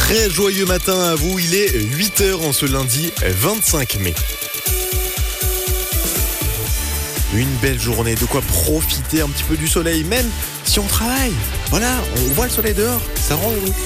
Très joyeux matin à vous, il est 8h en ce lundi 25 mai. Une belle journée, de quoi profiter un petit peu du soleil, même si on travaille. Voilà, on voit le soleil dehors, ça rend heureux.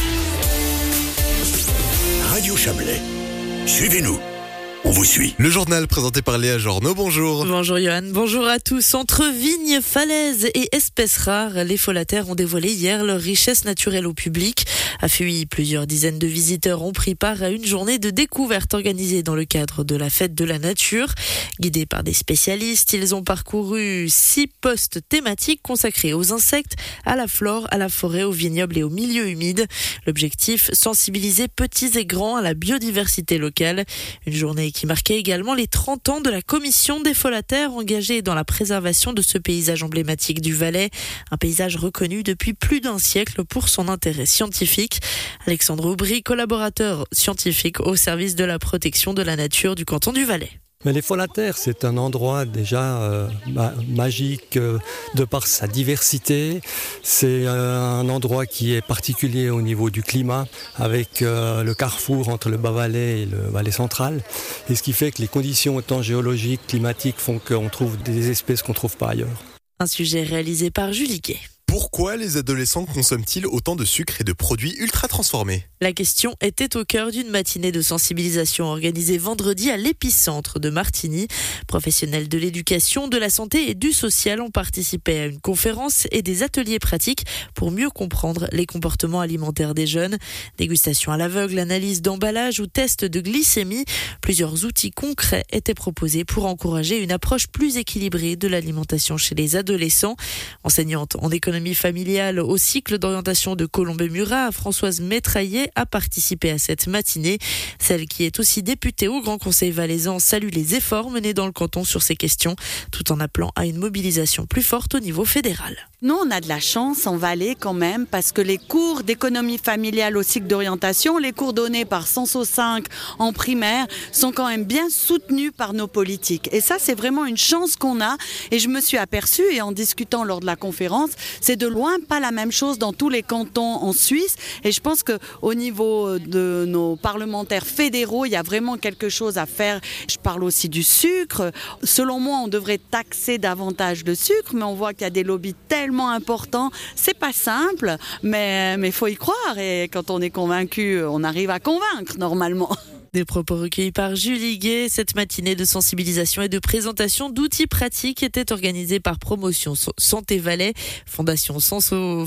Radio Chablais, suivez-nous. On vous suit. Le journal présenté par Léa Jorno, bonjour. Bonjour Johan, bonjour à tous. Entre vignes, falaises et espèces rares, les Follataires ont dévoilé hier leur richesse naturelle au public. À Fuy, plusieurs dizaines de visiteurs ont pris part à une journée de découverte organisée dans le cadre de la fête de la nature. Guidés par des spécialistes, ils ont parcouru 6 postes thématiques consacrés aux insectes, à la flore, à la forêt, aux vignobles et aux milieux humides. L'objectif, sensibiliser petits et grands à la biodiversité locale. Une journée qui marquait également les 30 ans de la commission des Follataires engagée dans la préservation de ce paysage emblématique du Valais, un paysage reconnu depuis plus d'un siècle pour son intérêt scientifique. Alexandre Aubry, collaborateur scientifique au service de la protection de la nature du canton du Valais. Mais les Follataires, c'est un endroit déjà magique de par sa diversité. C'est un endroit qui est particulier au niveau du climat, avec le carrefour entre le Bas-Valais et le Valais central. Et ce qui fait que les conditions autant géologiques, climatiques font qu'on trouve des espèces qu'on ne trouve pas ailleurs. Un sujet réalisé par Julie Guay. Pourquoi les adolescents consomment-ils autant de sucre et de produits ultra transformés ? La question était au cœur d'une matinée de sensibilisation organisée vendredi à l'épicentre de Martigny. Professionnels de l'éducation, de la santé et du social ont participé à une conférence et des ateliers pratiques pour mieux comprendre les comportements alimentaires des jeunes. Dégustation à l'aveugle, analyse d'emballage ou test de glycémie. Plusieurs outils concrets étaient proposés pour encourager une approche plus équilibrée de l'alimentation chez les adolescents. Enseignante en économie familiale au cycle d'orientation de Colombey-Murat, Françoise Métraillet a participé à cette matinée. Celle qui est aussi députée au Grand Conseil valaisan salue les efforts menés dans le canton sur ces questions, tout en appelant à une mobilisation plus forte au niveau fédéral. Nous, on a de la chance en Valais quand même, parce que les cours d'économie familiale au cycle d'orientation, les cours donnés par Senso 5 en primaire, sont quand même bien soutenus par nos politiques. Et ça, c'est vraiment une chance qu'on a. Et je me suis aperçue, et en discutant lors de la conférence, c'est de loin pas la même chose dans tous les cantons en Suisse. Et je pense qu'au niveau de nos parlementaires fédéraux, il y a vraiment quelque chose à faire. Je parle aussi du sucre. Selon moi, on devrait taxer davantage le sucre, mais on voit qu'il y a des lobbies tellement importants. C'est pas simple, mais faut y croire. Et quand on est convaincu, on arrive à convaincre normalement. Des propos recueillis par Julie Guay. Cette matinée de sensibilisation et de présentation d'outils pratiques était organisée par Promotion Santé Valais, Fondation Senso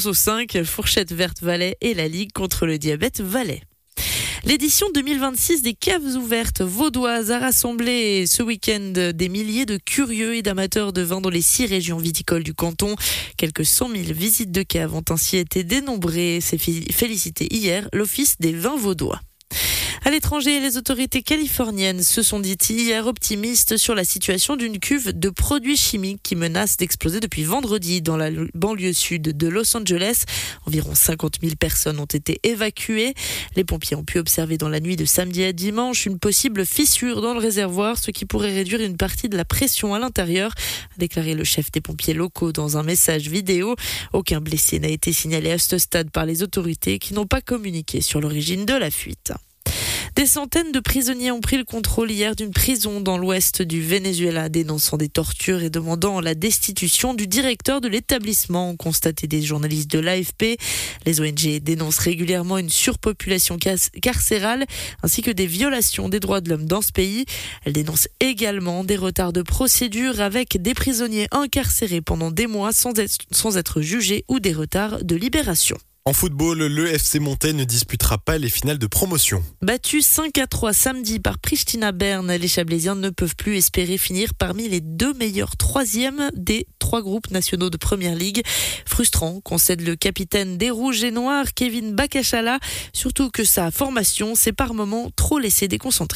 5, Fourchette Verte Valais et la Ligue contre le diabète Valais. L'édition 2026 des caves ouvertes vaudoises a rassemblé ce week-end des milliers de curieux et d'amateurs de vin dans les 6 régions viticoles du canton. Quelques 100 000 visites de caves ont ainsi été dénombrées. C'est félicité hier l'Office des vins vaudois. À l'étranger, les autorités californiennes se sont dites hier optimistes sur la situation d'une cuve de produits chimiques qui menace d'exploser depuis vendredi dans la banlieue sud de Los Angeles. Environ 50 000 personnes ont été évacuées. Les pompiers ont pu observer dans la nuit de samedi à dimanche une possible fissure dans le réservoir, ce qui pourrait réduire une partie de la pression à l'intérieur, a déclaré le chef des pompiers locaux dans un message vidéo. Aucun blessé n'a été signalé à ce stade par les autorités qui n'ont pas communiqué sur l'origine de la fuite. Des centaines de prisonniers ont pris le contrôle hier d'une prison dans l'ouest du Venezuela, dénonçant des tortures et demandant la destitution du directeur de l'établissement, ont constaté des journalistes de l'AFP. Les ONG dénoncent régulièrement une surpopulation carcérale ainsi que des violations des droits de l'homme dans ce pays. Elles dénoncent également des retards de procédure avec des prisonniers incarcérés pendant des mois sans être jugés ou des retards de libération. En football, le FC Montaix ne disputera pas les finales de promotion. Battus 5-3 samedi par Pristina Berne, les Chablaisiens ne peuvent plus espérer finir parmi les 2 meilleurs 3e des 3 groupes nationaux de Première Ligue. Frustrant, concède le capitaine des Rouges et Noirs, Kevin Bakachala, surtout que sa formation s'est par moments trop laissée déconcentrer.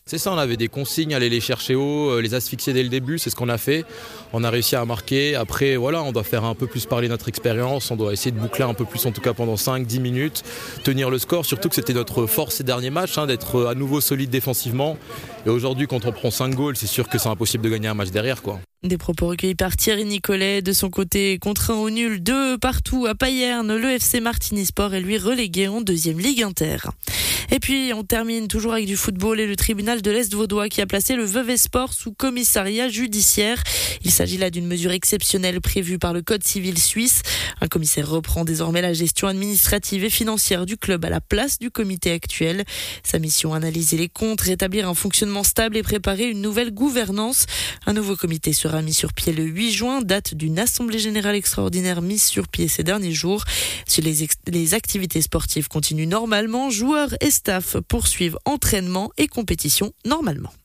C'est ça, on avait des consignes, aller les chercher haut, les asphyxier dès le début, c'est ce qu'on a fait. On a réussi à marquer. Après, voilà, on doit faire un peu plus parler notre expérience, on doit essayer de boucler un peu plus, en tout cas pendant 5-10 minutes, tenir le score, surtout que c'était notre force ces derniers matchs, d'être à nouveau solide défensivement. Et aujourd'hui, quand on prend 5 goals, c'est sûr que c'est impossible de gagner un match derrière, quoi. Des propos recueillis par Thierry Nicolet. De son côté, contraint au nul 2 partout à Payerne, le FC Martigny-Sport est lui relégué en 2e Ligue Inter. Et puis, on termine toujours avec du football et le tribunal de l'Est vaudois qui a placé le Vevey Sport sous commissariat judiciaire. Il s'agit là d'une mesure exceptionnelle prévue par le Code civil suisse. Un commissaire reprend désormais la gestion administrative et financière du club à la place du comité actuel. Sa mission, analyser les comptes, rétablir un fonctionnement stable et préparer une nouvelle gouvernance. Un nouveau comité sera mis sur pied le 8 juin, date d'une assemblée générale extraordinaire mise sur pied ces derniers jours. Si les activités sportives continuent normalement, joueurs et staff poursuivent entraînement et compétition normalement.